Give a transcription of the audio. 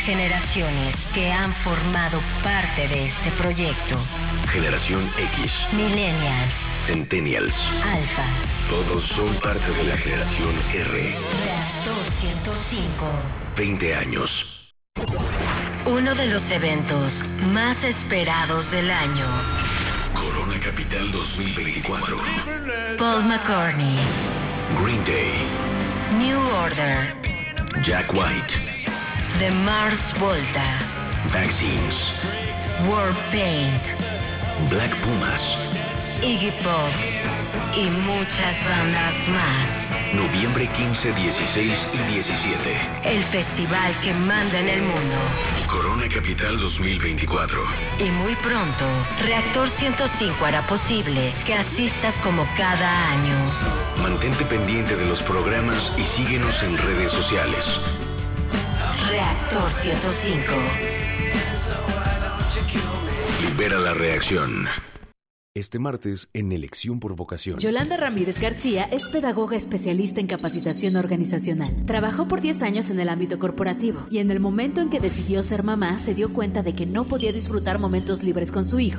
Generaciones que han formado parte de este proyecto. Generación X, Millennials, Centennials, Alpha. todos son parte de la generación R. Reactor 105. 20 años. Uno de los eventos más esperados del año. Corona Capital 2024. Paul McCartney, Green Day, New Order, Jack White, The Mars Volta, Vaccines, Warpaint, Black Pumas. Iggy Pop y muchas bandas más. Noviembre 15, 16 y 17. El festival que manda en el mundo. Corona Capital 2024. Y muy pronto, Reactor 105 hará posible que asistas como cada año. Mantente pendiente de los programas y síguenos en redes sociales. Reactor 105. Libera la reacción. Este martes en Elección por Vocación. Yolanda Ramírez García es pedagoga especialista en capacitación organizacional. Trabajó por 10 años en el ámbito corporativo y en el momento en que decidió ser mamá se dio cuenta de que no podía disfrutar momentos libres con su hijo